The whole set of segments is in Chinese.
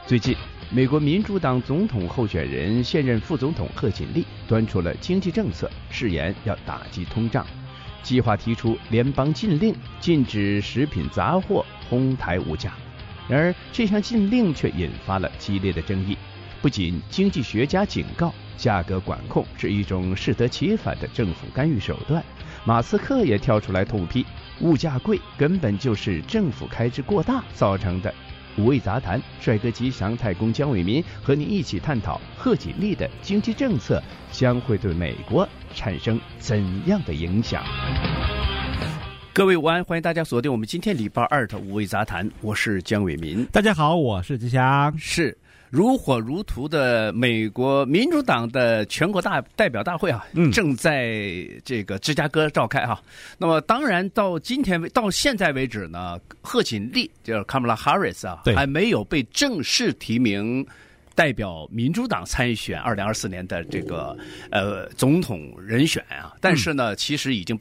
最近，美国民主党总统候选人现任副总统贺锦丽端出了经济政策，誓言要打击通胀，计划提出联邦禁令，禁止食品杂货哄抬物价。然而，这项禁令却引发了激烈的争议。不仅经济学家警告价格管控是一种适得其反的政府干预手段，马斯克也跳出来痛批，物价贵根本就是政府开支过大造成的。五味杂谈，帅哥吉祥太公姜伟民和你一起探讨贺锦丽的经济政策将会对美国产生怎样的影响。各位午安，欢迎大家锁定我们今天礼拜二的五味杂谈，我是姜伟民。 大家好，我是吉祥。 是如火如荼的美国民主党的全国代表大会啊，正在这个芝加哥召开哈。那么当然到现在为止呢，贺锦丽就是 Kamala Harris 啊，还没有被正式提名代表民主党参选2024年的这个总统人选啊，但是呢，其实已经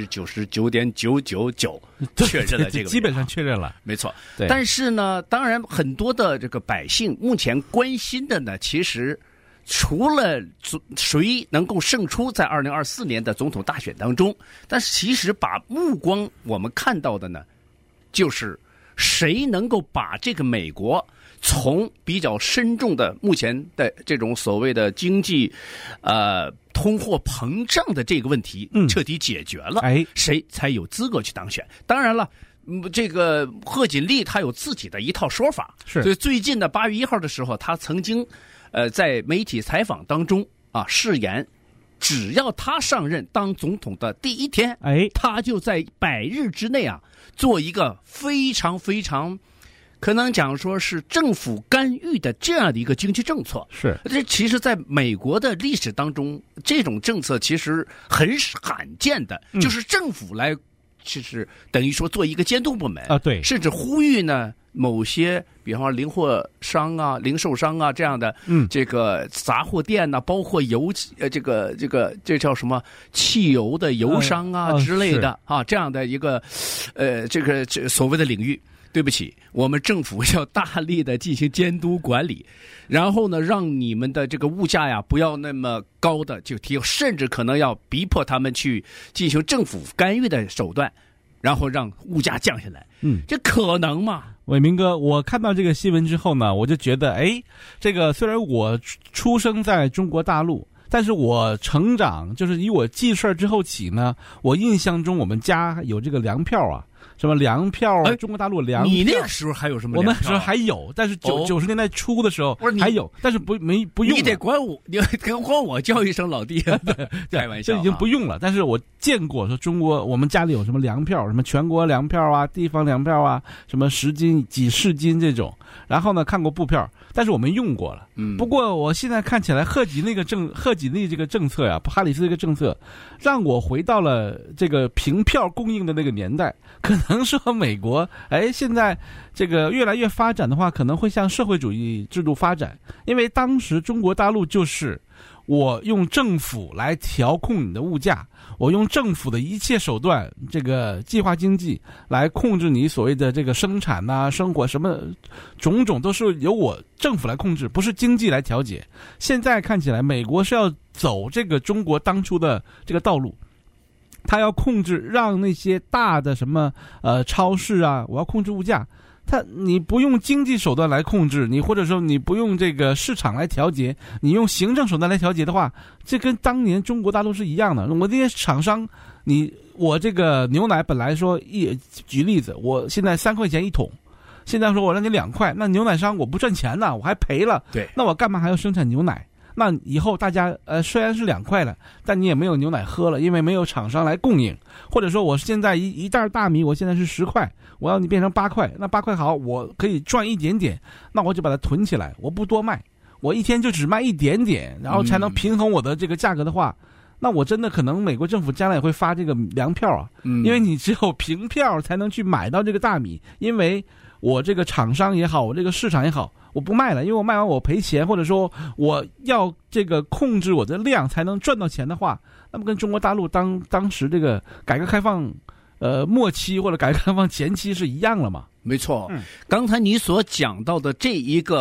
99.999%确认了这个， 基本上确认了， 没错。但是呢，当然很多的这个百姓目前关心的呢，其实除了谁能够胜出在2024年的总统大选当中，但是其实把目光我们看到的呢，就是谁能够把这个美国从比较深重的目前的这种所谓的经济通货膨胀的这个问题彻底解决了，谁才有资格去当选。当然了，这个贺锦丽他有自己的一套说法，所以最近的8月1号的时候，他曾经在媒体采访当中啊誓言，只要他上任当总统的第一天，他就在100日之内啊做一个非常非常可能讲说是政府干预的这样的一个经济政策。这其实在美国的历史当中，这种政策其实很罕见的，就是政府来就是等于说做一个监督部门啊，对，甚至呼吁呢某些比方说零售商啊这样的这个杂货店呢，包括这叫什么汽油的油商啊之类的啊，这样的一个这所谓的领域。对不起，我们政府要大力的进行监督管理，然后呢，让你们的这个物价呀不要那么高的就提，甚至可能要逼迫他们去进行政府干预的手段，然后让物价降下来。这可能吗？ 伟民哥，我看到这个新闻之后呢，我就觉得，这个虽然我出生在中国大陆，但是我成长就是以我记事之后起呢，我印象中我们家有这个粮票啊。什么粮票啊？中国大陆粮票， 你那个时候还有什么粮票？ 我那时候还有，但是90年代初的时候还有，但是不用。 你得管我叫一声老弟，开玩笑， 这已经不用了。但是我见过说中国我们家里有什么粮票，什么全国粮票啊、地方粮票啊，什么10斤、几10斤这种。然后呢，看过布票，但是我们用过了。不过我现在看起来贺锦丽这个政策呀，哈里斯这个政策，让我回到了这个凭票供应的那个年代。可能说美国现在这个越来越发展的话，可能会向社会主义制度发展，因为当时中国大陆就是我用政府来调控你的物价，我用政府的一切手段，这个计划经济来控制你所谓的这个生产啊、生活什么种种都是由我政府来控制，不是经济来调节。现在看起来美国是要走这个中国当初的这个道路，他要控制，让那些大的什么超市啊，我要控制物价。你不用经济手段来控制你，或者说你不用这个市场来调节，你用行政手段来调节的话，这跟当年中国大陆是一样的。我这些厂商，我这个牛奶本来说举例子，我现在3块钱一桶，现在说我让你2块，那牛奶商我不赚钱呢，我还赔了。 对， 那我干嘛还要生产牛奶？那以后大家虽然是2块了，但你也没有牛奶喝了，因为没有厂商来供应。或者说我现在一袋大米，我现在是10块，我要你变成8块，那8块好，我可以赚一点点，那我就把它囤起来，我不多卖，我一天就只卖一点点，然后才能平衡我的这个价格的话，那我真的可能美国政府将来也会发这个粮票啊，因为你只有凭票才能去买到这个大米，因为我这个厂商也好，我这个市场也好，我不卖了，因为我卖完我赔钱，或者说我要这个控制我的量才能赚到钱的话，那么跟中国大陆当时这个改革开放末期或者改革开放前期是一样了嘛？ 没错，刚才你所讲到的这一个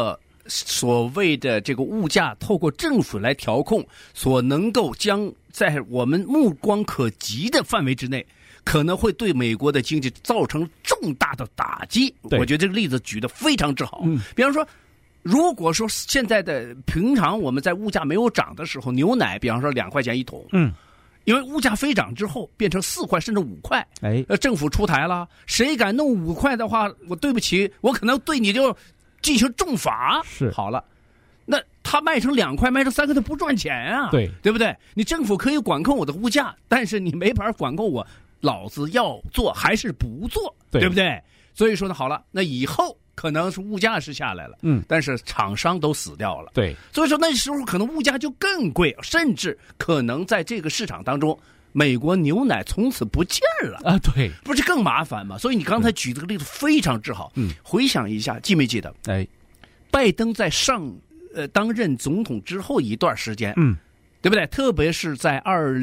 所谓的这个物价透过政府来调控，所能够将在我们目光可及的范围之内，可能会对美国的经济造成重大的打击。我觉得这个例子举得非常之好。比方说，如果说现在的平常我们在物价没有涨的时候，牛奶比方说2块钱一桶，因为物价飞涨之后变成4块甚至5块，政府出台了，谁敢弄5块的话，我对不起，我可能对你就进行重罚。 是好了，那他卖成2块卖成3块，他不赚钱啊，对不对？你政府可以管控我的物价，但是你没法管控我老子要做还是不做，对不对？所以说呢，好了，那以后可能是物价是下来了，但是厂商都死掉了， 对， 所以说那时候可能物价就更贵，甚至可能在这个市场当中，美国牛奶从此不见了啊，对， 不是更麻烦吗？所以你刚才举这个例子非常之好，回想一下，记没记得？拜登在担任总统之后一段时间，对不对？特别是在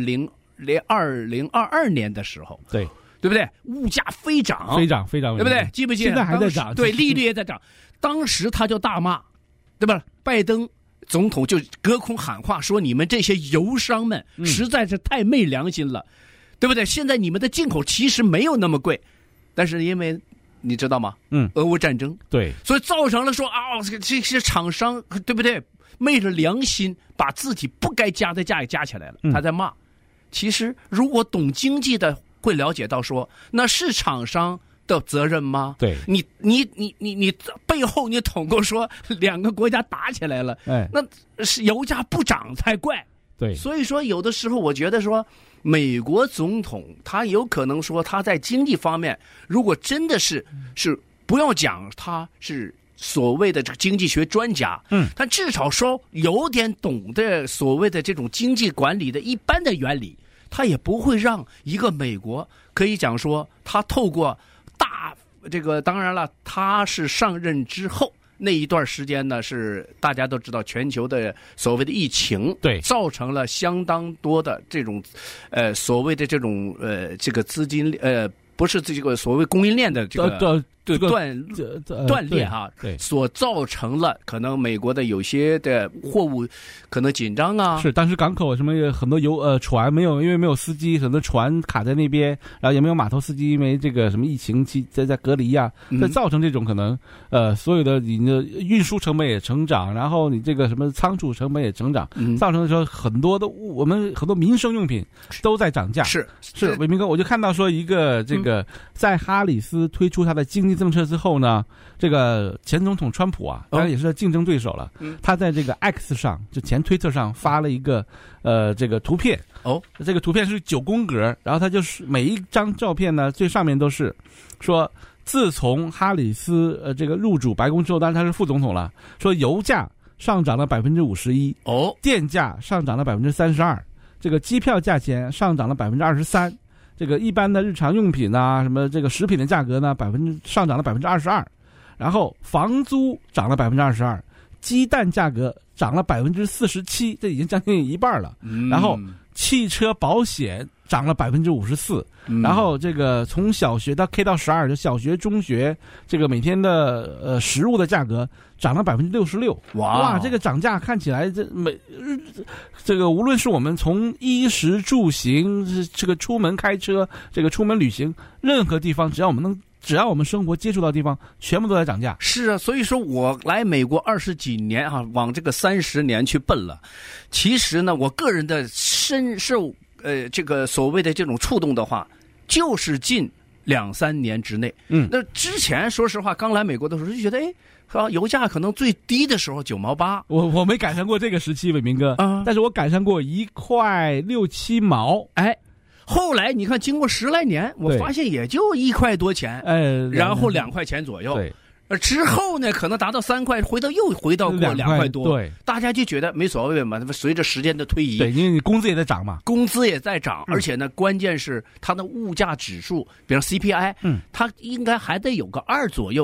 2022年的时候，对不对？物价飞涨，对不对？记不记得？ 现在还在涨， 对，利率也在涨。当时他就大骂，对吧？拜登总统就隔空喊话说：“你们这些油商们实在是太没良心了，对不对？现在你们的进口其实没有那么贵，但是因为你知道吗？俄乌战争， 对， 所以造成了说这些厂商，对不对？昧着良心把自己不该加的价也加起来了。他在骂。其实如果懂经济的，会了解到说，那是厂商的责任吗？ 对， 你背后你统共说2个国家打起来了，那是油价不涨才怪。 对， 所以说有的时候我觉得说，美国总统他有可能说他在经济方面，如果真的是不要讲他是所谓的这个经济学专家，他至少说有点懂得所谓的这种经济管理的一般的原理。他也不会让一个美国可以讲说，他透过这个，当然了，他是上任之后那一段时间呢，是大家都知道全球的所谓的疫情， 对， 造成了相当多的这种所谓的这种这个资金不是这个所谓供应链的这个断裂哈，所造成了可能美国的有些的货物可能紧张啊。 是，当时港口什么很多船没有，因为没有司机，很多船卡在那边，然后也没有码头司机，因为这个什么疫情期在隔离啊，再造成这种可能所有的你的运输成本也成长，然后你这个什么仓储成本也成长，造成的时候很多的我们很多民生用品都在涨价。是，伟明哥，我就看到说一个这个在哈里斯推出他的经济政策之后呢，这个前总统川普啊，当然也是竞争对手了。他在这个 X 上，就前推特上发了一个这个图片。这个图片是9宫格，然后他就是每一张照片呢，最上面都是说，自从哈里斯这个入主白宫之后，当然他是副总统了，说油价上涨了51%，电价上涨了32%，这个机票价钱上涨了23%。这个一般的日常用品啊，什么这个食品的价格呢，上涨了22%，然后房租涨了22%，鸡蛋价格涨了47%，这已经将近一半了。然后汽车保险涨了54%，然后这个从小学到 K 到12，就小学、中学这个每天的食物的价格涨了66%。哇，这个涨价看起来这个无论是我们从衣食住行，这个出门开车，这个出门旅行，任何地方只要我们生活接触到的地方，全部都在涨价。 是啊，所以说我来美国20几年啊，往这个30年去奔了。其实呢，我个人的深受这个所谓的这种触动的话，就是近2-3年之内。那之前说实话，刚来美国的时候就觉得，油价可能最低的时候9毛8。 我没赶上过这个时期，伟明哥，但是我赶上过1块6、7毛。 后来你看，经过10来年，我发现也就1块多钱，然后2块钱左右。对。之后呢，可能达到3块，又回到过2块多。对，大家就觉得没所谓嘛。随着时间的推移， 对，因为你工资也在涨嘛， 工资也在涨，而且呢，关键是它的物价指数，比如 CPI，它应该还得有个2左右，那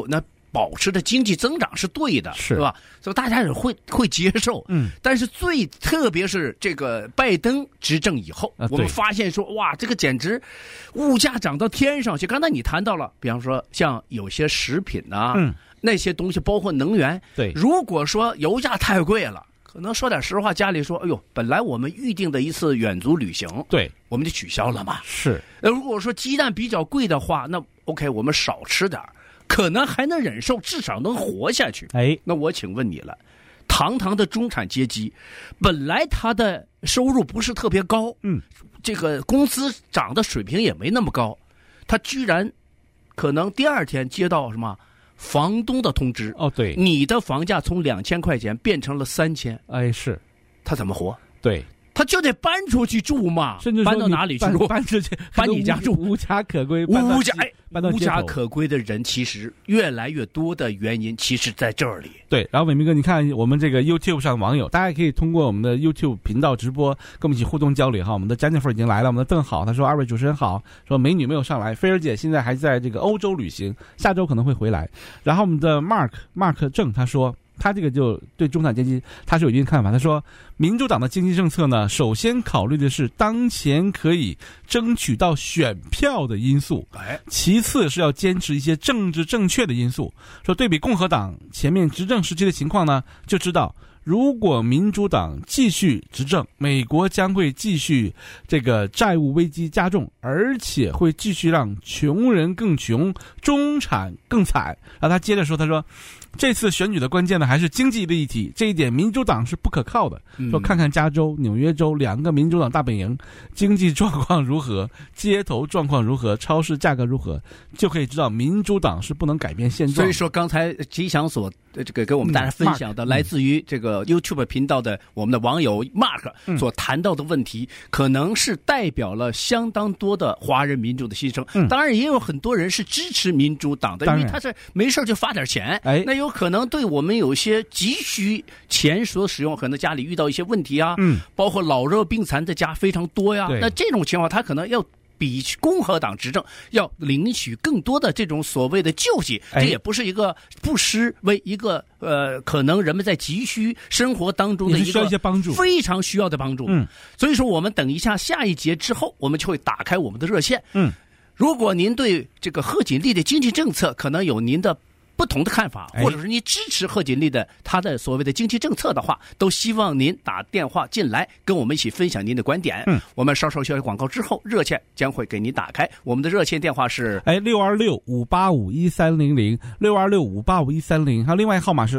保持的经济增长是对的， 是吧？所以大家也会接受。但是特别是这个拜登执政以后，我们发现说，哇，这个简直物价涨到天上去。刚才你谈到了，比方说像有些食品啊，那些东西包括能源， 对， 如果说油价太贵了，可能说点实话，家里说，哎呦，本来我们预定的一次远足旅行， 对， 我们就取消了嘛。 是。 如果说鸡蛋比较贵的话，那 OK， 我们少吃点，可能还能忍受，至少能活下去。那我请问你了，堂堂的中产阶级，本来他的收入不是特别高，这个工资涨的水平也没那么高，他居然可能第二天接到什么？房东的通知， 对， 你的房价从2000块钱变成了3000， 是， 他怎么活？ 对， 他就得搬出去住嘛， 甚至搬到哪里去住？ 搬出去， 搬你家住， 无家可归。 无家可归的人其实越来越多的原因，其实在这里。 对，然后伟明哥，你看我们这个 YouTube 上的网友，大家也可以通过我们的 YouTube 频道直播跟我们一起互动交流哈。我们的Jennifer已经来了，我们的邓好，他说2位主持人好，说美女没有上来，菲儿姐现在还在这个欧洲旅行，下周可能会回来。然后我们的 Mark 郑他说，他这个就对中产阶级他是有一定看法，他说民主党的经济政策呢，首先考虑的是当前可以争取到选票的因素，其次是要坚持一些政治正确的因素。说对比共和党前面执政时期的情况呢，就知道如果民主党继续执政，美国将会继续这个债务危机加重，而且会继续让穷人更穷，中产更惨。然后他接着说，他说这次选举的关键呢还是经济的议题，这一点民主党是不可靠的。说看看加州、纽约州2个民主党大本营，经济状况如何，街头状况如何，超市价格如何，就可以知道民主党是不能改变现状。 所以说刚才吉祥所这个跟我们大家分享的，来自于这个 YouTube 频道的我们的网友 Mark 所谈到的问题，可能是代表了相当多的华人民众的心声。当然也有很多人是支持民主党的，因为他是没事就发点钱，那有可能对我们有些急需钱所使用，可能家里遇到一些问题啊，包括老弱病残的家非常多呀，那这种情况他可能要比共和党执政要领取更多的这种所谓的救济，这也不是一个不失为一个可能人们在急需生活当中的一个非常需要的帮助。所以说我们等一下下一节之后，我们就会打开我们的热线。如果您对这个贺锦丽的经济政策可能有您的不同的看法，或者是你支持贺锦丽的他的所谓的经济政策的话，都希望您打电话进来跟我们一起分享您的观点。我们稍稍休息广告之后，热线将会给您打开。我们的热线电话是 626-585-1300 626-585-1300，还有另外一个号码是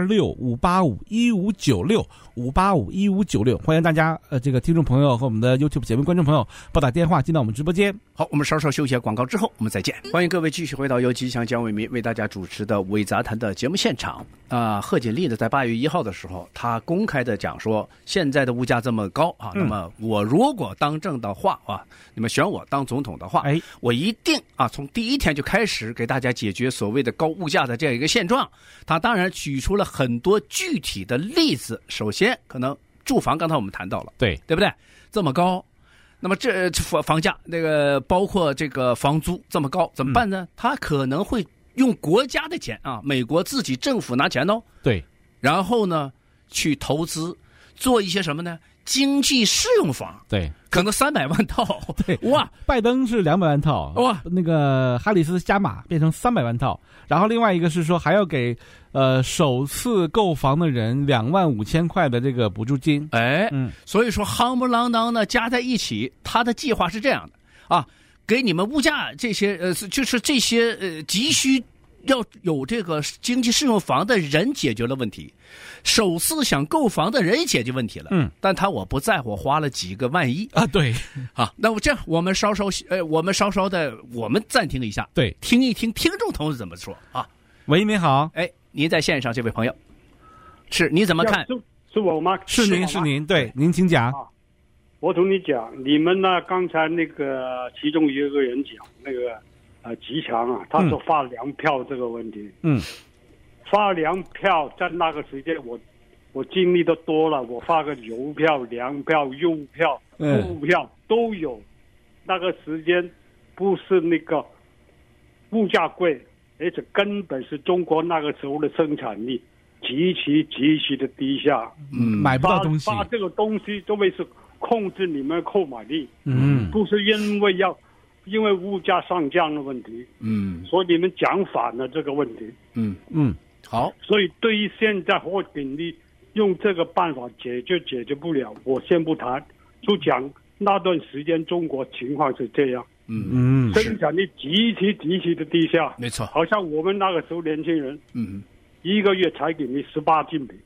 626-585-1596 585-1596。欢迎大家这个听众朋友和我们的 YouTube 节目观众朋友拨打电话进到我们直播间。 好，我们稍稍休息广告之后我们再见。欢迎各位继续回到由吉祥江伟民为大家主持的伪杂谈的节目现场。贺锦丽呢在8月1号的时候，他公开的讲说，现在的物价这么高啊，那么我如果当政的话啊，你们选我当总统的话，我一定啊从第一天就开始给大家解决所谓的高物价的这样一个现状。他当然举出了很多具体的例子，首先可能住房刚才我们谈到了，对不对？这么高，那么这房价那个包括这个房租这么高怎么办呢？他可能会用国家的钱啊，美国自己政府拿钱对， 然后呢去投资做一些什么呢？经济适用房， 对， 可能300万套， 对， 哇， 拜登是200万套，哇，那个哈里斯加码变成300万套，然后另外一个是说还要给首次购房的人25000块的这个补助金， 所以说夯不啷当的加在一起，他的计划是这样的啊，给你们物价这些就是这些急需要有这个经济适用房的人解决了问题，首次想购房的人也解决问题了。但我不在乎，我花了几个万亿啊。对， 好，那我这样，我们稍稍的，我们暂停一下， 对， 听一听听众同志怎么说啊。 喂，你好， 您在线上，这位朋友，是你怎么看？ 是我吗？ 是您，对，您请讲。 我同你讲，你们呢？刚才那个其中一个人讲那个吉祥啊，他说发粮票这个问题，发粮票在那个时间我经历的多了，我发个邮票、粮票、邮票、物票都有。那个时间不是那个物价贵， 而且根本是中国那个时候的生产力极其的低下， 买不到东西， 把这个东西作为是控制你们购买力，不是因为物价上降的问题，所以你们讲反了这个问题， 好， 所以对于现在贺锦丽用这个办法解决不了，我先不谈，就讲那段时间中国情况是这样，生产力极其的低下， 没错， 好像我们那个时候年轻人，一个月才给你18斤米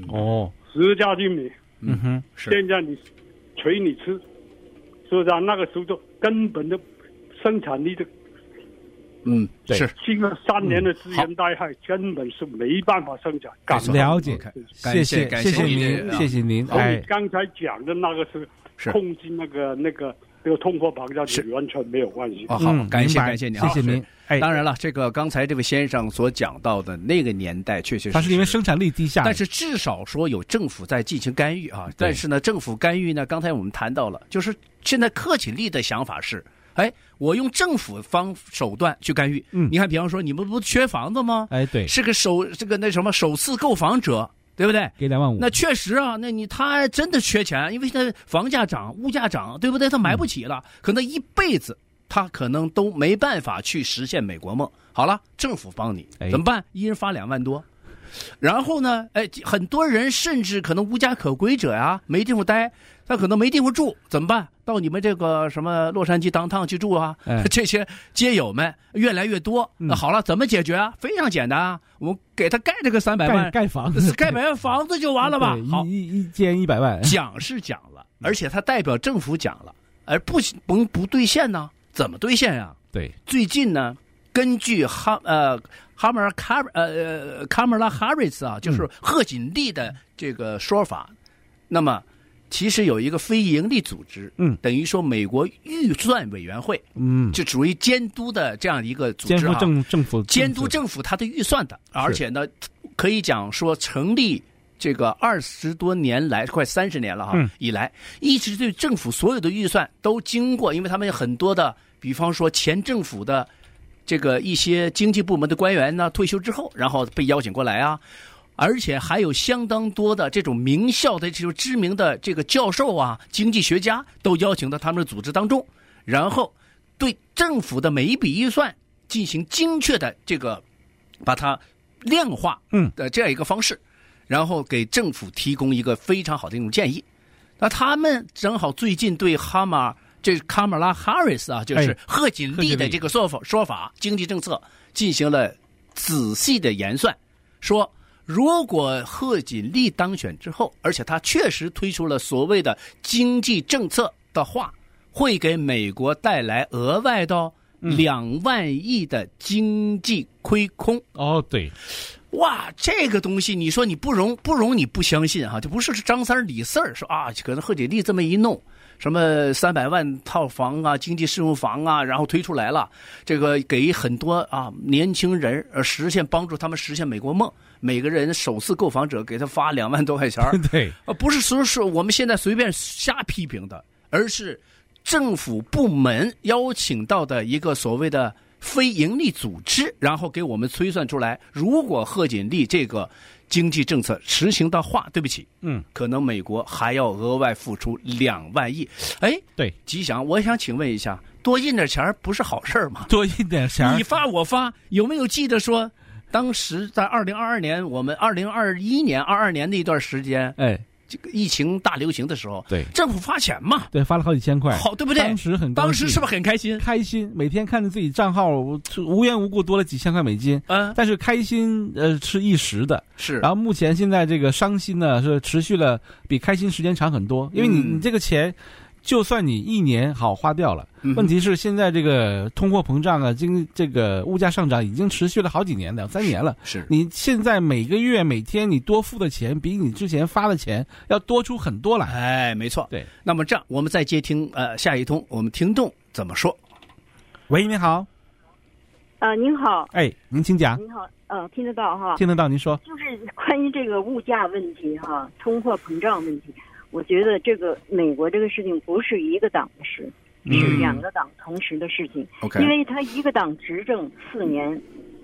，10家斤米，现在你捶你吃，是不是啊？那个时候就根本的生产力的， 是经了3年的资源灾害，根本是没办法生产。 了解，谢谢您，谢谢您。 你刚才讲的那个是控制那个通货膨胀是完全没有关系。 好，感谢您， 谢谢您。 当然了，这个刚才这位先生所讲到的那个年代，确实它是因为生产力低下， 但是至少说有政府在进行干预啊。但是呢，政府干预呢，刚才我们谈到了，就是现在贺锦丽的想法是，我用政府手段去干预。你看，比方说你们不缺房子吗？ 对， 是个首次购房者。对不对？ 给2万5， 那确实啊，他真的缺钱，因为他房价涨、物价涨，对不对？他买不起了，可能一辈子他可能都没办法去实现美国梦。好了，政府帮你怎么办？一人发2万多，然后呢，很多人甚至可能无家可归者呀，没地方待，他可能没地方住，怎么办？到你们这个什么洛杉矶downtown去住啊？这些街友们越来越多。那好了，怎么解决啊？非常简单啊，我们给他盖这个300万盖房子， 盖100万房子就完了吧？好， 一间100万， 讲是讲了，而且他代表政府讲了，而不兑现呢？怎么兑现呀？ 对， 最近呢，根据卡马拉哈瑞斯啊，就是贺锦丽的这个说法，那么。其实有一个非营利组织，等于说美国预算委员会，就属于监督的这样一个组织，监督政府它的预算的，而且呢，可以讲说成立这个20多年来，快30年了以来，一直对政府所有的预算都经过，因为他们有很多的，比方说前政府的这个一些经济部门的官员呢，退休之后，然后被邀请过来啊。而且还有相当多的这种名校的这种知名的这个教授啊、经济学家都邀请到他们的组织当中，然后对政府的每一笔预算进行精确的这个把它量化的这样一个方式，然后给政府提供一个非常好的一种建议。那他们正好最近对卡马拉哈瑞斯啊，就是贺锦丽的这个说法经济政策进行了仔细的研算，说如果贺锦丽当选之后，而且他确实推出了所谓的经济政策的话，会给美国带来额外的2万亿的经济亏空。 对， 哇，这个东西你说你不容你不相信哈，就不是张三李四说啊，可能贺锦丽这么一弄，什么300万套房啊、经济适用房啊，然后推出来了，这个给很多年轻人帮助他们实现美国梦。每个人首次购房者给他发2万多块钱， 对， 不是说我们现在随便瞎批评的，而是政府部门邀请到的一个所谓的非营利组织，然后给我们推算出来，如果贺锦丽这个经济政策实行的话，对不起，可能美国还要额外付出2万亿。 对， 吉祥，我想请问一下，多印点钱不是好事吗？ 多印点钱， 你发我发，有没有记得说？当时在2022年，我们2021年、22年那段时间，这个疫情大流行的时候， 对， 政府发钱嘛， 对，发了好几千块， 好，对不对？当时是不是很开心？ 开心，每天看着自己账号无缘无故多了几千块美金，但是开心是一时的， 是。 然后目前现在这个伤心呢是持续了，比开心时间长很多，因为你这个钱。就算你1年好花掉了，问题是现在这个通货膨胀啊，这个物价上涨已经持续了好几年，2、3年了。 是你现在每个月每天你多付的钱，比你之前发的钱要多出很多来。 没错。 对， 那么这样我们再接听下一通，我们听众怎么说？ 喂，你好。 您好。 您请讲。 您好，听得到哈？ 听得到，您说。 就是关于这个物价问题哈，通货膨胀问题。我觉得这个美国这个事情不是一个党的事，是2个党同时的事情。因为他一个党执政4年，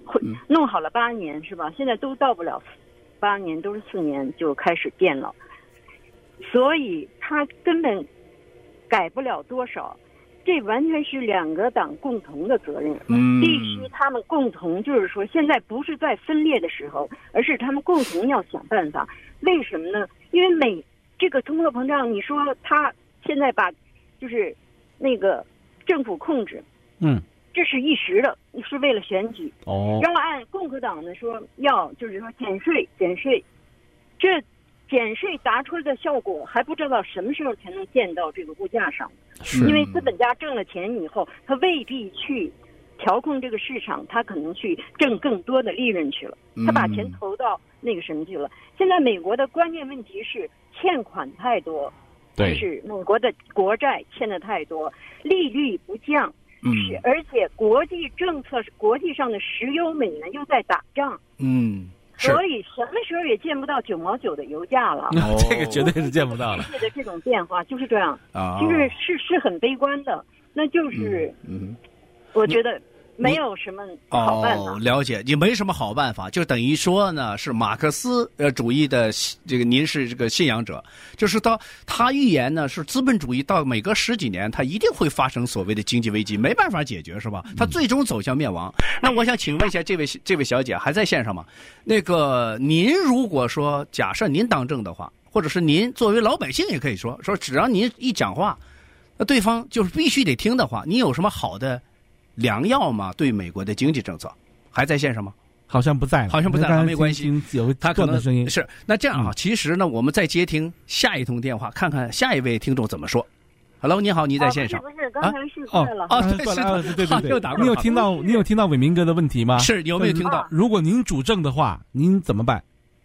弄好了8年是吧？现在都到不了8年，都是4年就开始变了，所以他根本改不了多少。这完全是2个党共同的责任，必须他们共同，就是说现在不是在分裂的时候，而是他们共同要想办法。为什么呢？因为这个通货膨胀，你说他现在把就是那个政府控制，这是一时的，是为了选举。要按共和党呢说要就是说减税，这减税达出来的效果还不知道什么时候才能见到这个物价上，因为资本家挣了钱以后，他未必去调控这个市场，他可能去挣更多的利润去了，他把钱投到那个什么去了。现在美国的关键问题是欠款太多，就是美国的国债欠的太多，利率不降，而且国际政策国际上的石油美元又在打仗，所以什么时候也见不到9毛9的油价了。 这个绝对是见不到了。 世界的这种变化就是这样，其实是很悲观的。那就是，我觉得没有什么好办法。 了解，也没什么好办法，就等于说呢，是马克思主义的这个，您是这个信仰者，就是他预言呢，是资本主义到每隔10几年，它一定会发生所谓的经济危机，没办法解决，是吧？它最终走向灭亡。那我想请问一下，这位小姐还在线上吗？那个，您如果说假设您当政的话，或者是您作为老百姓也可以说，只要您一讲话，那对方就是必须得听的话，你有什么好的良药吗？对美国的经济政策还在线上吗？ 好像不在了， 没关系。 有他可能声音是那这样啊。其实呢，我们再接听下一通电话，看看下一位听众怎么说。Hello， 你好，你在线上。 不是，刚才是错了。 对，又打过来。你有听到伟明哥的问题吗？ 是，有没有听到？ 如果您主政的话，您怎么办？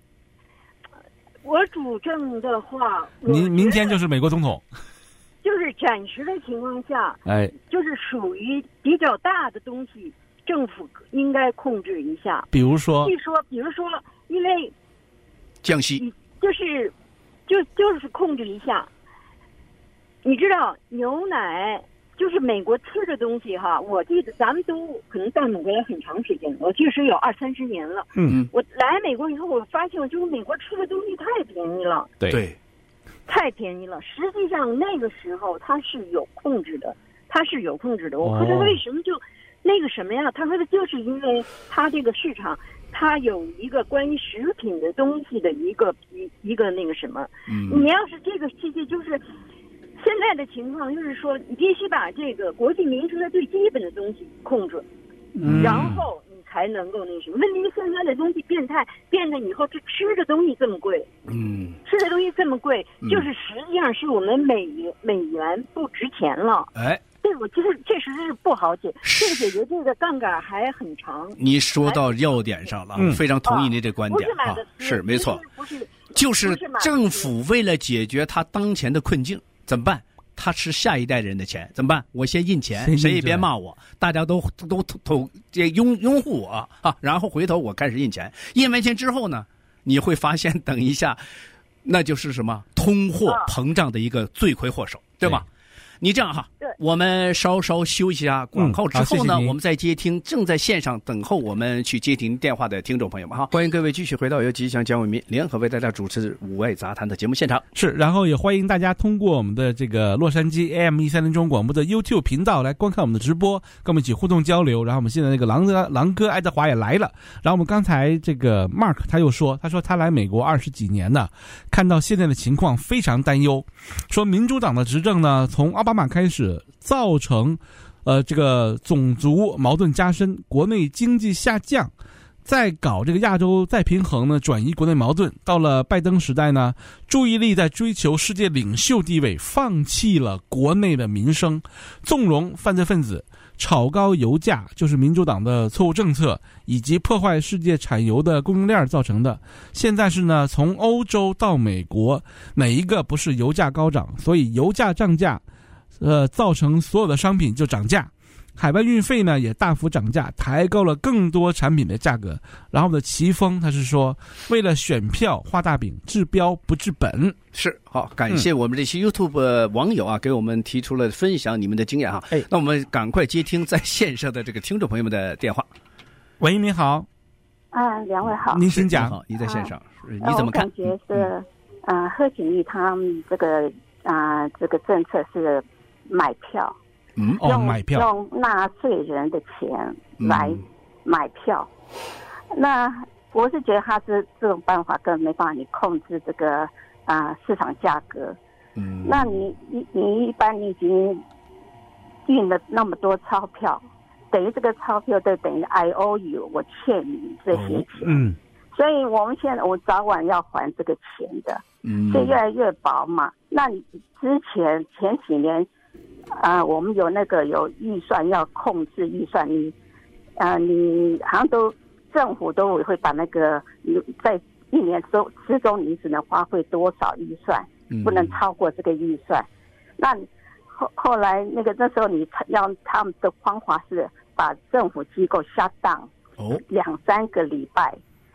我主政的话， 您明天就是美国总统。 就是暂时的情况下，就是属于比较大的东西，政府应该控制一下。比如说，因为降息， 就是控制一下。你知道牛奶就是美国吃的东西哈，我记得咱们都可能在美国也很长时间了，我确实有20-30年了。我来美国以后，我发现就是美国吃的东西太便宜了。 对。 太便宜了，实际上那个时候它是有控制的。我说他为什么就那个什么呀？他说的就是因为他这个市场，它有一个关于食品的东西的一个那个什么。你要是这个世界就是现在的情况，就是说你必须把这个国计民生的最基本的东西控制，然后你才能够那什么。问题现在的东西变得以后，这吃的东西这么贵，就是实际上是我们美元不值钱了。对，我其实确实是不好解，这个解决这个杠杆还很长。 你说到要点上了，非常同意您这观点啊，是没错，就是政府为了解决他当前的困境怎么办？他吃下一代人的钱怎么办？我先印钱，谁也别骂我，大家都拥护我啊！然后回头我开始印钱，印完钱之后呢，你会发现，等一下，那就是什么通货膨胀的一个罪魁祸首，对吧？你这样哈，我们稍休息一下广告之后呢，我们再接听正在线上等候我们去接听电话的听众朋友们哈，欢迎各位继续回到由吉祥蒋伟民联合为大家主持五味杂谈的节目现场。 是，然后也欢迎大家通过我们的这个洛杉矶 AM130中广播的 YouTube 频道来观看我们的直播，跟我们一起互动交流。然后我们现在那个狼哥爱德华也来了。然后我们刚才这个 Mark 他说他来美国20几年呢，看到现在的情况非常担忧，说民主党的执政呢，从奥巴马开始造成这个种族矛盾加深，国内经济下降，再搞这个亚洲再平衡呢，转移国内矛盾。到了拜登时代呢，注意力在追求世界领袖地位，放弃了国内的民生，纵容犯罪分子，炒高油价，就是民主党的错误政策以及破坏世界产油的供应链造成的。现在是呢，从欧洲到美国，哪一个不是油价高涨？所以油价涨价造成所有的商品就涨价，海外运费呢也大幅涨价，抬高了更多产品的价格。然后的奇峰他是说，为了选票画大饼，治标不治本。 是，好，感谢我们这些 YouTube 网友啊，给我们提出了分享你们的经验哈。那我们赶快接听在线上的这个听众朋友们的电话。 喂，您好。 两位好。 您请讲。 好，你在线上，你怎么看？ 我感觉是，贺锦丽他们这个政策是买票， 买票， 用纳税人的钱来买票。那我是觉得他这种办法根本没办法你控制这个市场价格。那你一般你已经印了那么多钞票，等于这个钞票就等于 I owe you， 我欠你这些钱。所以我早晚要还这个钱的。所以越来越薄嘛。那你前几年我们有预算要控制预算，你好像政府都会把你在一年之中你只能花费多少预算，不能超过这个预算。那后来那时候他们的方法是把政府机构shut down 2-3个礼拜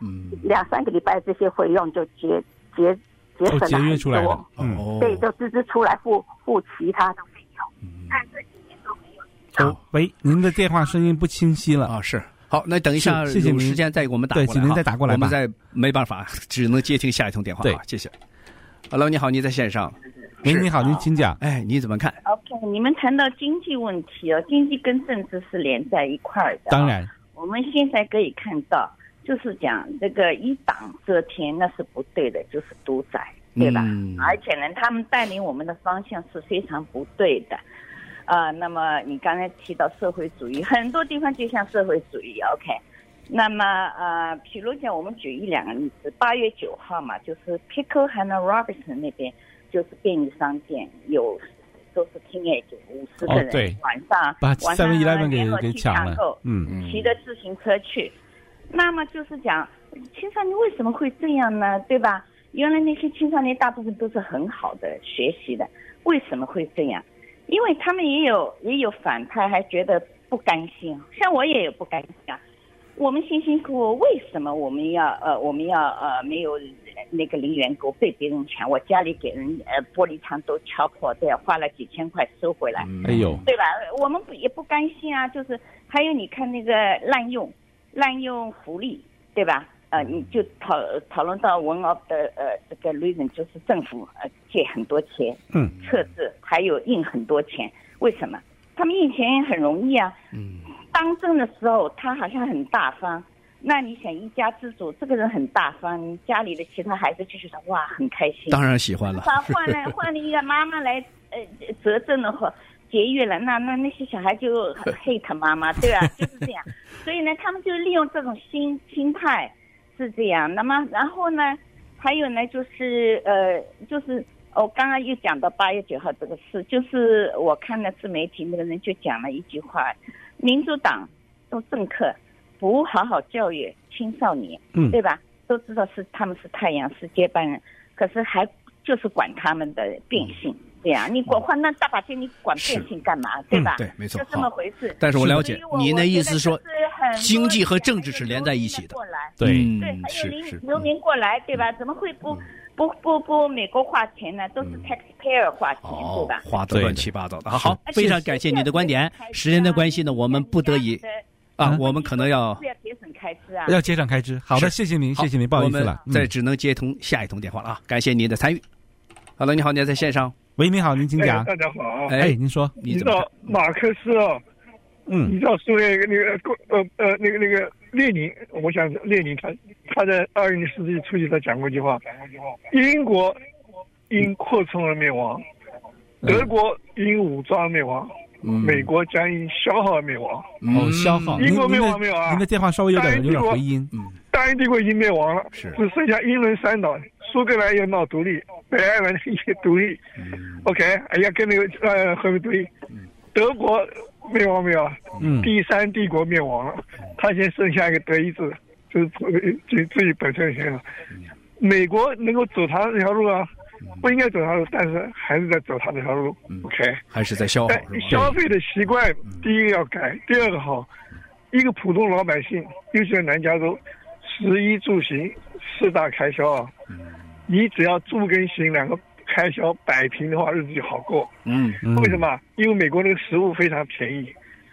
，2-3个礼拜这些费用就节省了很多。对，就支出来付其他的费用，但这几年都没有。 喂，您的电话声音不清晰了是。好，那等一下谢谢有时间再给我们打过来。 对，请您再打过来吧。 我们再没办法，只能接听下一通电话。 对， 谢谢。Hello， 你好，你在线上。 喂，你好，您请讲。 你怎么看 ？OK， 你们谈到经济问题经济跟政治是连在一块的。 当然， 我们现在可以看到，就是讲这个一党遮天，那是不对的，就是独裁，对吧？而且呢，他们带领我们的方向是非常不对的。那么你刚才提到社会主义，很多地方就像社会主义 ，OK。那么比如讲，我们举1-2个例子，8月9号嘛，就是 Pickle和 Robertson 那边就是便利商店都是teenager 50个人，晚上把 7-Eleven 给抢了， 骑着自行车去。那么就是讲青少年为什么会这样呢？对吧？原来那些青少年大部分都是很好的学习的，为什么会这样？因为他们也有反派，还觉得不甘心，像我也有不甘心啊。我们辛辛苦苦，为什么我们要没有那个零元购被别人抢？我家里给人玻璃窗都敲破，都要花了几千块收回来，对吧？我们也不甘心啊。就是还有你看那个滥用福利，对吧？你就讨论到 one of the 这个 reason 就是政府借很多钱，测字还有印很多钱，为什么？他们印钱很容易啊。当政的时候他好像很大方，那你想一家之主这个人很大方，家里的其他孩子就觉得哇很开心， 当然喜欢了。 他换了一个妈妈来责正的话节约了，那些小孩就很 hate 妈妈，对吧？就是这样。所以呢，他们就利用这种心态是这样。那么然后呢，还有呢就是我刚刚又讲到8月9号这个事，就是我看了自媒体那个人就讲了一句话，民主党都政客不好好教育青少年，对吧？都知道他们是太阳是接班人，可是还就是管他们的变性，这样你管那大把钱，你管变性干嘛？对吧？ 对，没错， 就这么回事。 但是我了解您的意思说，经济和政治是连在一起的。 对， 还有流民过来，对吧？怎么会不美国花钱呢？都是 taxpayer 花钱，对吧？ 花得乱七八糟的。好，非常感谢你的观点。时间的关系呢，我们不得已我们可能要节省开支啊， 要节省开支。好的，谢谢您，不好意思了， 我们再只能接通下一通电话了啊！感谢您的参与。Hello， 你好，您在线上。 喂，你好，您请讲。 大家好。 您说。 你知道马克思你知道苏联那个列宁，我想列宁他在20世纪初期他讲过一句话：英国因扩充而灭亡，德国因武装灭亡，美国将因消耗而灭亡。 消耗。 英国灭亡没有啊？ 您的电话稍微有点回音。 大英帝国已经灭亡了，只剩下英伦三岛，苏格兰也闹独立，北爱尔兰也独立。OK， 要跟那个和平独立。德国灭亡没有？第三帝国灭亡了，他现在剩下一个德意志，就是自己本身先了。美国能够走他这条路啊，不应该走他的路，但是还是在走他这条路。OK， 还是在消耗。 消费的习惯，第一个要改，第二个好，一个普通老百姓，尤其是南加州，食衣住行4大开销啊，你只要住跟行2个开销摆平的话，日子就好过。为什么？因为美国那个食物非常便宜，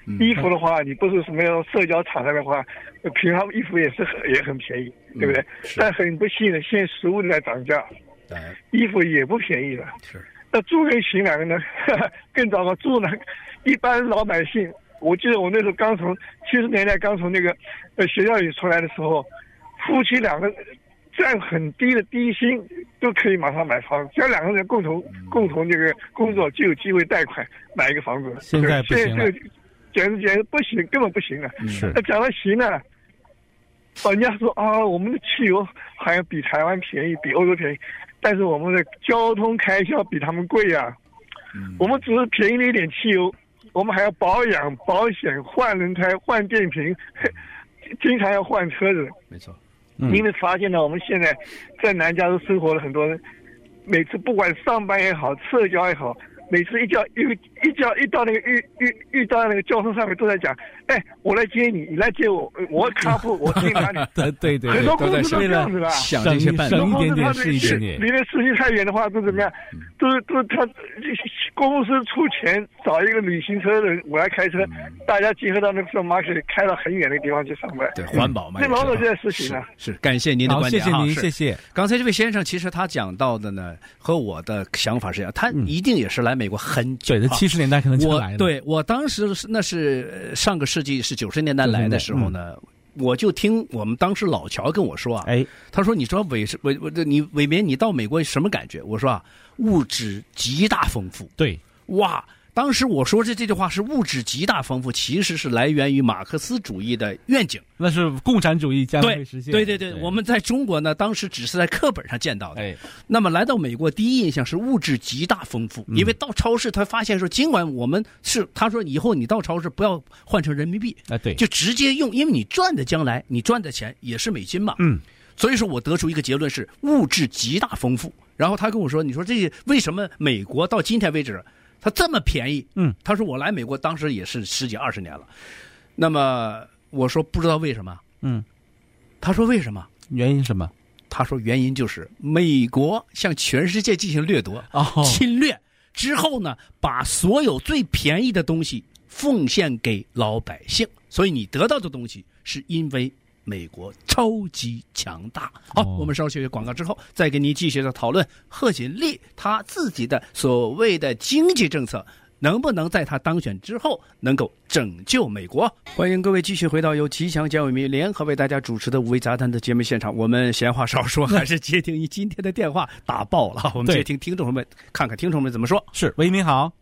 衣服的话，你不是什么社交场上的话，平常衣服也很便宜，对不对？但很不幸的，现在食物都在涨价，衣服也不便宜了。 是。 那住跟行两个呢，更糟糕。住呢，一般老百姓，我记得我那时候刚从70年代刚从那个学校里出来的时候，夫妻两个占很低的低薪都可以马上买房，只要两个人共同这个工作，就有机会贷款买一个房子。 现在不行了， 简直不行，根本不行了。 是。 那讲到行呢，人家说啊，我们的汽油好像比台湾便宜，比欧洲便宜。但是我们的交通开销比他们贵啊，我们只是便宜了一点汽油，我们还要保养、保险、换轮胎、换电瓶，经常要换车子。 没错， 因为发现呢，我们现在在南加州生活了很多人，每次不管上班也好，社交也好，每次一到那个遇到那个交通上面都在讲，哎，我来接你，你来接我，我卡布，我去哪里？ 对， 很多公司都这样子的， 想这些办法， 省一点点是一点点。 离那司机太远的话，都怎么样？都他公司出钱找一个旅行车的，我来开车，大家集合到那个 supermarket， 开到很远的地方去上班。 对，环保嘛， 这老早就在实行了。 是，感谢您的观点。 谢谢您，谢谢。 刚才这位先生其实他讲到的呢，和我的想法是一样，他一定也是来美国很久。 对的，70年代可能就来了。 对，我当时那是上个世纪是90年代来的时候呢，我就听我们当时老乔跟我说啊，他说你说伟民你到美国什么感觉？我说啊，物质极大丰富。 对， 哇。当时我说这句话是物质极大丰富，其实是来源于马克思主义的愿景， 那是共产主义将来会实现。 对，我们在中国呢，当时只是在课本上见到的。那么来到美国，第一印象是物质极大丰富，因为到超市他发现说，尽管我们是他说以后你到超市不要换成人民币， 对， 就直接用，因为你赚的将来你赚的钱也是美金嘛。所以说我得出一个结论是物质极大丰富。然后他跟我说，你说这为什么美国到今天为止？他这么便宜，他说我来美国当时也是10几20年了，那么我说不知道为什么，他说为什么？ 原因什么？ 他说原因就是美国向全世界进行掠夺、侵略之后呢，把所有最便宜的东西奉献给老百姓，所以你得到的东西是因为美国超级强大。好，我们稍息广告之后，再跟您继续的讨论贺锦丽他自己的所谓的经济政策能不能在他当选之后能够拯救美国。欢迎各位继续回到由吉祥蒋伟民联合为大家主持的五味杂谈的节目现场。我们闲话少说，还是接听今天的电话，打爆了。我们接听听众们，看看听众们怎么说。 是，喂，您好。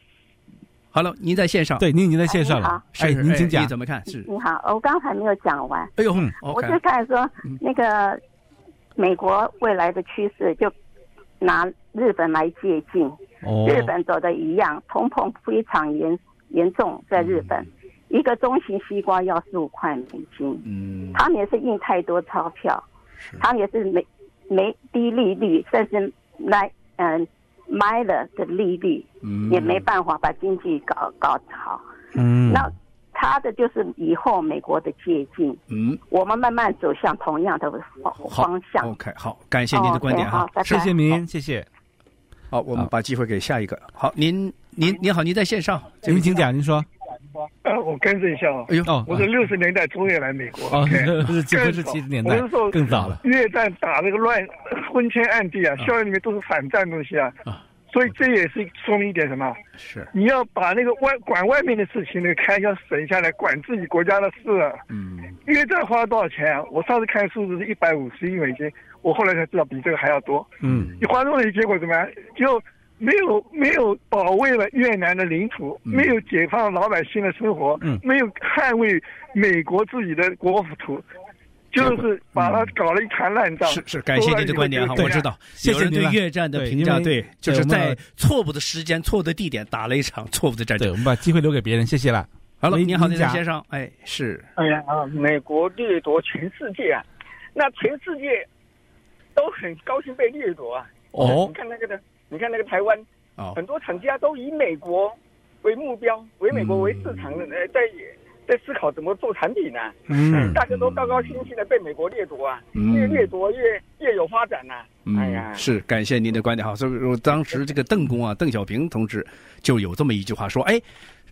Hello， 您在线上。 对，您已经在线上了。您请讲。 你怎么看？是。 你好，我刚才没有讲完。 哎呦， 我就开始说，那个美国未来的趋势就拿日本来借鉴。日本走的一样，通膨非常严重，在日本，一个中型西瓜要15块美金。他们也是印太多钞票，他们也是没低利率，甚至买了的利率，也没办法把经济搞好。那他的就是以后美国的接近，我们慢慢走向同样的方向。 OK， 好，感谢您的观点哈， 谢谢您，谢谢。 好，我们把机会给下一个。好，您好，您在线上， 您请讲，您说。 我更正一下我是60年代中叶来美国， 不是70年代， 我是说更早了。 越战打那个昏天暗地啊，校园里面都是反战东西啊，所以这也是说明一点什么？ 是你要把那个管外面的事情那个开销省下来，管自己国家的事啊。越战花了多少钱啊？我上次看数字是150亿美金，我后来才知道比这个还要多。你花这么多，结果怎么样？就没有保卫了越南的领土，没有解放老百姓的生活，没有捍卫美国自己的国土，就是把它搞了一团烂账。 是，感谢您的观点哈，我知道，有人对越战的评价，对，就是在错误的时间、错误的地点打了一场错误的战争。 对，我们把机会留给别人，谢谢了。 好了，您好，您先生，是。 美国掠夺全世界啊，那全世界都很高兴被掠夺啊。你看那个台湾，很多厂家都以美国为目标，为美国为市场的，在思考怎么做产品呢。大家都高高兴兴的被美国掠夺啊，越掠夺越有发展呐。 是，感谢您的观点哈。所以当时这个邓小平同志就有这么一句话说，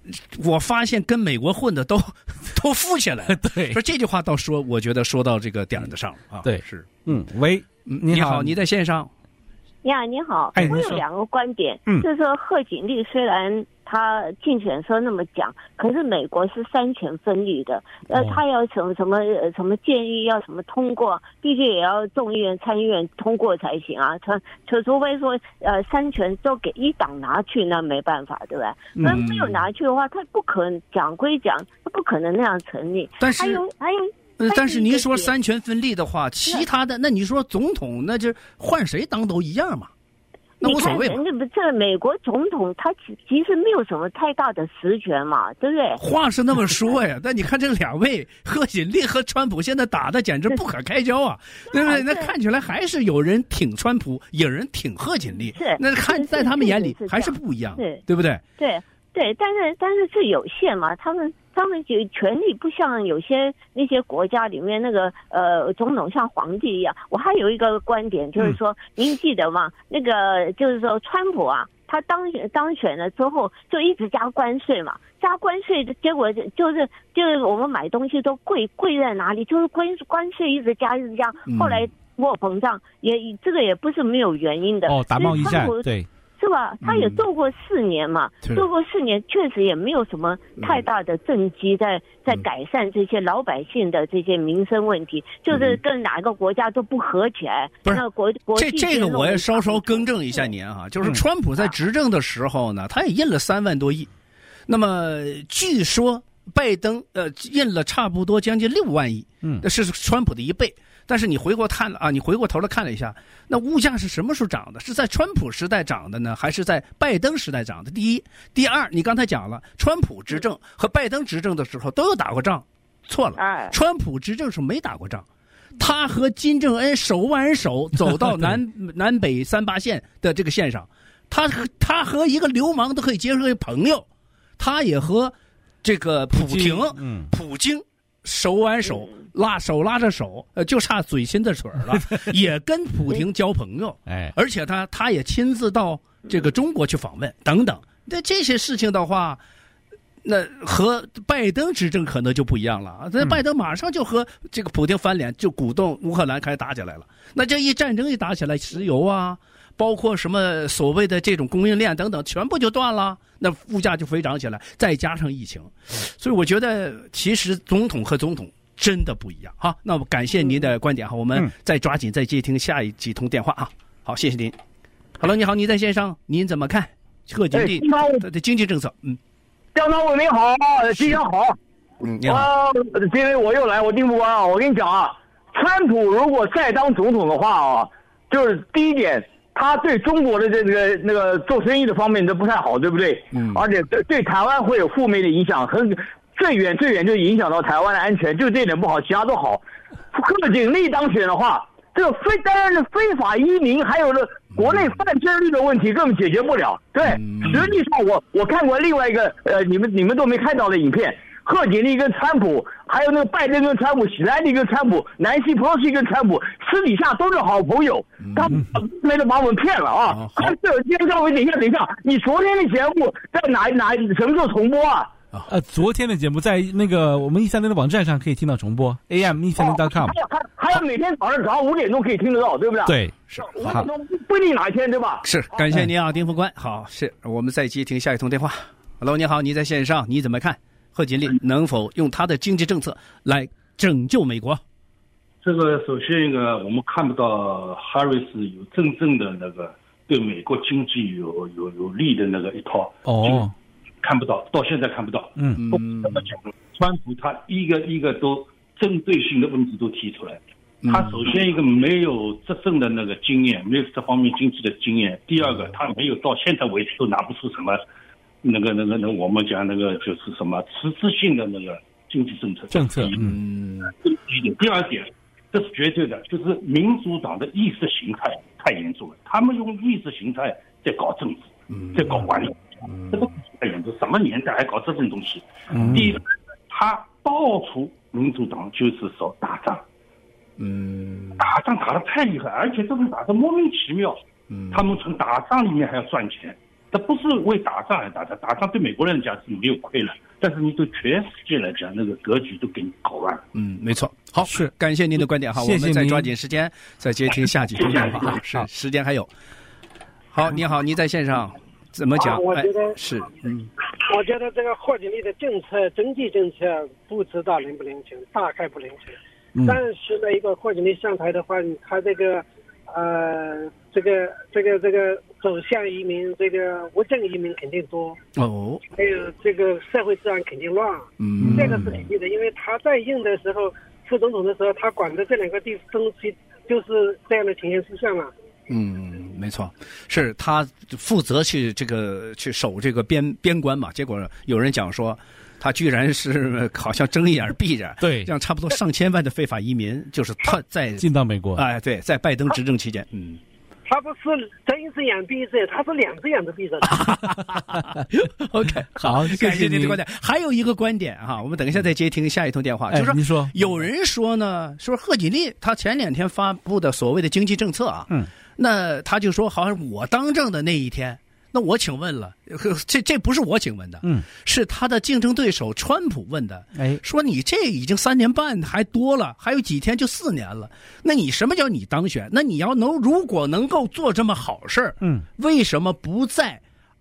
我发现跟美国混的都富起来了。 对， 说这句话倒说，我觉得说到这个点子上啊。 对， 是， 喂， 你好，你在线上。 呀，你好，我有两个观点，就是说贺锦丽虽然他竞选时候那么讲，可是美国是三权分立的，他要什么建议要什么通过，必须也要众议院、参议院通过才行啊，除非说三权都给一党拿去，那没办法，对吧？那没有拿去的话，他不可能讲归讲，他不可能那样成立。 但是还有。 但是您说三权分立的话，其他的那你说总统，那就换谁当都一样嘛，那无所谓。 你看，这美国总统他其实没有什么太大的实权嘛，对不对？ 话是那么说呀，但你看这两位贺锦丽和川普现在打的简直不可开交啊，对不对？那看起来还是有人挺川普，有人挺贺锦丽，那看在他们眼里还是不一样，对不对？ 对，但是是有限嘛，他们就权力不像有些那些国家里面那个总统像皇帝一样。我还有一个观点就是说，您记得吗？那个就是说川普啊，他当选了之后就一直加关税嘛，加关税的结果就是我们买东西都贵在哪里？就是关税一直加，后来通货膨胀这个也不是没有原因的。 打贸易战，对。 是吧？他也做过4年嘛，做过4年，确实也没有什么太大的政绩在改善这些老百姓的这些民生问题，就是跟哪个国家都不合起来。 不是那国这个我也稍更正一下您哈，就是川普在执政的时候呢，他也印了3万多亿，那么据说拜登印了差不多将近6万亿，这是川普的1倍。但是你回过头来看了一下，那物价是什么时候涨的？是在川普时代涨的呢，还是在拜登时代涨的？第一，第二，你刚才讲了，川普执政和拜登执政的时候都有打过仗，错了，川普执政时候没打过仗，他和金正恩手挽手走到南北38线的这个线上，他和一个流氓都可以结成朋友，他也和这个普京手挽手。手拉着手，就差嘴亲的嘴了，也跟普京交朋友，而且他也亲自到这个中国去访问等等。那这些事情的话，那和拜登执政可能就不一样了。那拜登马上就和这个普京翻脸，就鼓动乌克兰开始打起来了。那这战争一打起来，石油啊，包括什么所谓的这种供应链等等，全部就断了，那物价就飞涨起来，再加上疫情，所以我觉得其实总统和总统真的不一样哈。那我感谢您的观点哈，我们再抓紧再接听下几通电话啊。好，谢谢您。Hello， 你好，你在线上，您怎么看贺锦丽的经济政策？ 江常委您好，吉祥好。 你好。 今天我又来，我丁不官啊，我跟你讲啊，川普如果再当总统的话啊，就是第一点，他对中国的那个做生意的方面都不太好，对不对？而且对台湾会有负面的影响，最远就影响到台湾的安全，就这点不好，其他都好。贺锦丽当选的话，这个当然是非法移民，还有国内犯罪率的问题根本解决不了。对，实际上我看过另外一个你们都没看到的影片，贺锦丽跟川普，还有那个拜登跟川普，希拉里跟川普，南希·佩洛西跟川普私底下都是好朋友，他们没得把我们骗了啊！江常委，等一下，你昨天的节目在哪什么时候重播啊？ 昨天的节目在那个我们130的网站上可以听到重播 ，AM130.com。 还有每天早上5点钟可以听得到，对不对？ 对，是。 好，不一定哪一天，对吧？ 是，感谢您啊，丁副官。好，是我们再接听下一通电话。Hello， 你好，你在线上，你怎么看贺锦丽能否用他的经济政策来拯救美国？ 这个首先一个，我们看不到哈瑞斯有真正的那个对美国经济有利的那个一套。看不到，到现在看不到。不怎么讲，川普他一个都针对性的问题都提出来。他首先一个没有执政的那个经验，没有这方面经济的经验。第二个，他没有到现在为止都拿不出什么那个我们讲那个就是什么实质性的那个经济政策。这是一点。第二点，这是绝对的，就是民主党的意识形态太严重了，他们用意识形态在搞政治，在搞管理。这个太严重，什么年代还搞这种东西？第一，他到处民主党就是说打仗，打仗打得太厉害，而且这种打得莫名其妙。他们从打仗里面还要赚钱， 他不是为打仗而打仗，打仗对美国人讲是没有亏了，但是你对全世界来讲，那个格局都给你搞乱了。 没错。好，是感谢您的观点哈，我们再抓紧时间再接听下几通电话哈。是，时间还有。好，你好，你在线上怎么讲？ 我觉得是， 我觉得这个贺锦丽的政策，经济政策不知道灵不灵情，大概不灵情。但是呢，一个贺锦丽上台的话，他这个这个走向移民，这个无证移民肯定多哦， 还有这个社会治安肯定乱，这个是肯定的，因为他在任的时候，副总统的时候，他管的这两个地方就是这样的情形事项了。 没错，是他负责去守这个边关嘛，结果有人讲说，他居然是好像睁一眼闭着， 对， 让差不多上千万的非法移民，就是他在进到美国， 哎，对，在拜登执政期间， 他不是睁一只眼闭一只眼，他是两只眼都闭着。 OK， 好，感谢您的观点。还有一个观点哈，我们等一下再接听下一通电话，就是说，有人说呢，说贺锦丽他前2天发布的所谓的经济政策啊，那他就说好像我当政的那一天。那我请问了，这不是我请问的，是他的竞争对手川普问的，说你这已经3年半还多了，还有几天就4年了，那你什么叫你当选？那你如果能够做这么好事为什么不在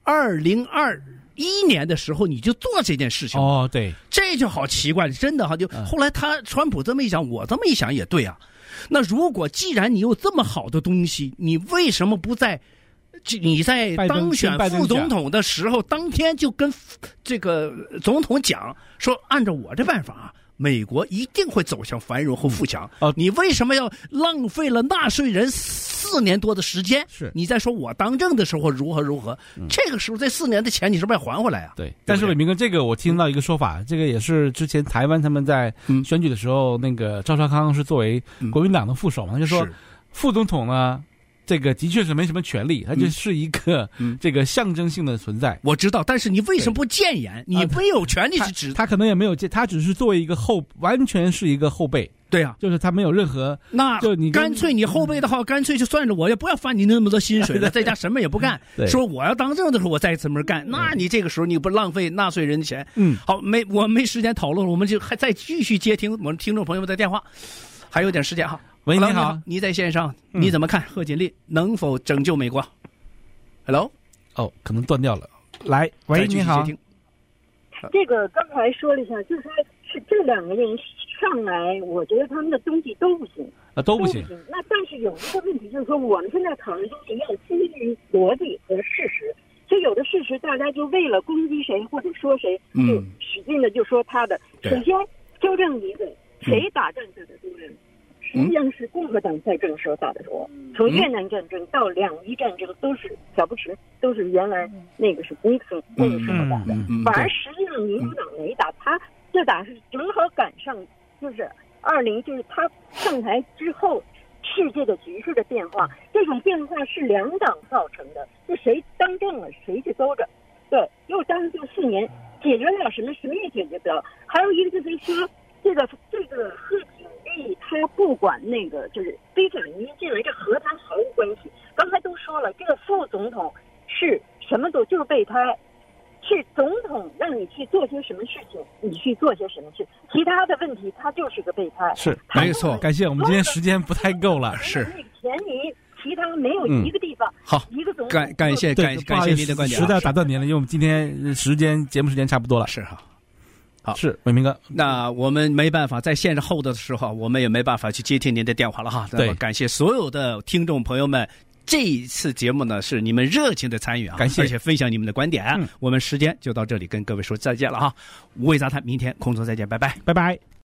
2021年的时候你就做这件事情？ 哦，对， 这就好奇怪，真的哈，就后来川普这么一想，我这么一想也对啊，那如果既然你有这么好的东西，你为什么不在你在当选副总统的时候，当天就跟这个总统讲说，按照我这办法，美国一定会走向繁荣和富强。你为什么要浪费了纳税人4年多的时间？ 是你在说我当政的时候如何？这个时候这4年的钱你是不是要还回来啊？ 对。但是伟明哥，这个我听到一个说法，这个也是之前台湾他们在选举的时候，那个赵少康是作为国民党的副手嘛，就说副总统呢。这个的确是没什么权利，它就是一个这个象征性的存在。 我知道，但是你为什么不谏言？你没有权利去指他可能也没有他只是作为一个完全是一个后辈。 对啊， 就是他没有任何， 那就你干脆你后辈的话，干脆就算着我也不要发你那么多薪水了，在家什么也不干，说我要当政的时候我再这么干，那你这个时候你不浪费纳税人的钱？好，我没时间讨论了，我们就还再继续接听我们听众朋友们的电话，还有点时间哈。 喂，你好， 你在线上，你怎么看贺锦丽能否拯救美国 ？Hello， 可能断掉了。来，喂，你好。 这个刚才说了一下，就是说是这2个人上来，我觉得他们的东西都不行都不行。 那但是有一个问题就是说，我们现在讨论东西要基于逻辑和事实，就有的事实大家就为了攻击谁或者说谁，就使劲的就说他的。首先纠正一个，谁打仗打得多人？实际上是共和党在政时候打的多，从越南战争到2伊战争都是小布什，都是原来那个是尼克松那个时候打的，反而实际上民主党没打，他这打是正好赶上就是就是他上台之后世界的局势的变化，这种变化是2党造成的，就谁当政了谁就兜着，对，又当这4年解决了什么也解决不了。还有一个就是说这个贺锦丽他不管那个就是非法移民进来，这和他毫无关系。刚才都说了，这个副总统是什么就是备胎，是总统让你去做些什么事情，你去做些什么事，其他的问题他就是个备胎。 是没错，感谢，我们今天时间不太够了，是那个前提，其他没有一个地方好一个总统。 感谢您的观点， 实在打断您了，因为我们今天节目时间差不多了。 是好， 是伟明哥， 那我们没办法在线上后的时候，我们也没办法去接听您的电话了哈。 对， 感谢所有的听众朋友们，这一次节目呢是你们热情的参与啊， 感谢， 而且分享你们的观点。我们时间就到这里，跟各位说再见了哈。五味杂谈，明天空中再见，拜拜， 拜拜。